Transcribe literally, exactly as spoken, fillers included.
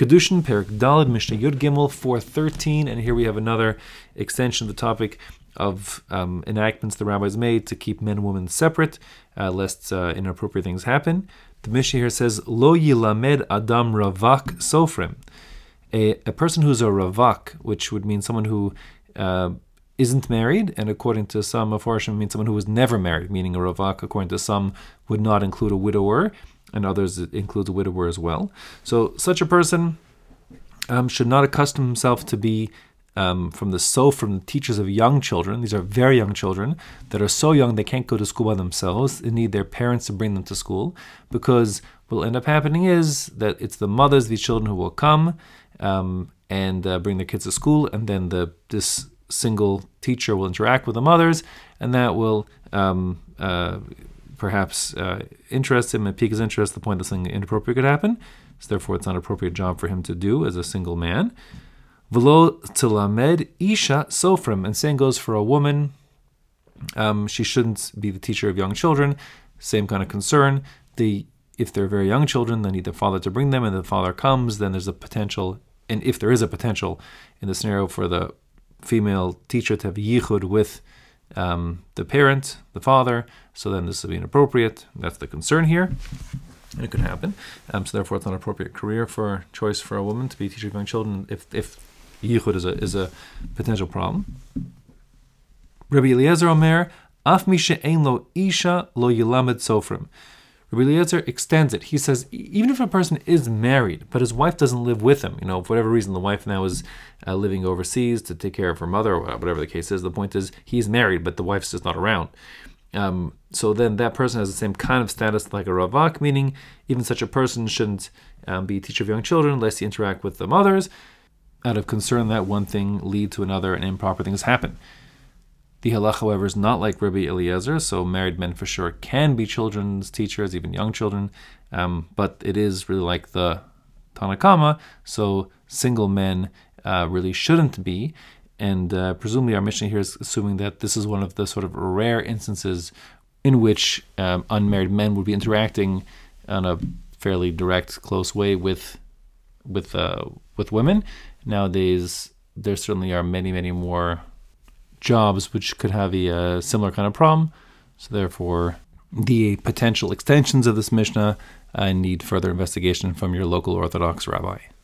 Kedushin, Perik Daled, Mishnah Yud Gimel, four thirteen, and here we have another extension of the topic of um, enactments the rabbis made to keep men and women separate, uh, lest uh, inappropriate things happen. The Mishnah here says, Lo yilamed adam ravak sofrim. A, a person who's a ravak, which would mean someone who uh, isn't married, and according to some Mefarshim, means someone who was never married, meaning a ravak, according to some, would not include a widower, and others it includes a widower as well. So such a person um, should not accustom himself to be um, from the so from the teachers of young children. These are very young children that are so young they can't go to school by themselves. They need their parents to bring them to school, because what will end up happening is that it's the mothers of these children who will come um, and uh, bring their kids to school, and then the this single teacher will interact with the mothers, and that will um, uh, perhaps uh, interest him and pique his interest to the point that something inappropriate could happen. So therefore, it's not an appropriate job for him to do as a single man. V'lo tilamed isha sofrim, and same goes for a woman. Um, she shouldn't be the teacher of young children. Same kind of concern. The if they're very young children, they need the father to bring them, and the father comes, then there's a potential, and if there is a potential in the scenario for the female teacher to have yichud with um, the parent, the father, so then this would be inappropriate. That's the concern here, and it could happen. Um, so therefore, it's not an appropriate career for choice for a woman to be a teacher of young children if if yichud is a is a potential problem. Rabbi Eliezer Omer, Af mi she'ein lo isha lo yilamed sofrim. Rabbi Eliezer extends it. He says, even if a person is married, but his wife doesn't live with him, you know, for whatever reason, the wife now is uh, living overseas to take care of her mother, or whatever the case is. The point is, he's married, but the wife's just not around. Um, so then that person has the same kind of status like a ravak, meaning even such a person shouldn't um, be a teacher of young children unless he interact with the mothers, out of concern that one thing lead to another and improper things happen. The halach, however, is not like Rabbi Eliezer, so married men for sure can be children's teachers, even young children, um, but it is really like the Tanna Kama, so single men uh, really shouldn't be, and uh, presumably our Mishnah here is assuming that this is one of the sort of rare instances in which um, unmarried men would be interacting in a fairly direct, close way with with uh, with women. Nowadays, there certainly are many, many more jobs which could have a uh, similar kind of problem. So therefore, the potential extensions of this Mishnah uh, need further investigation from your local Orthodox rabbi.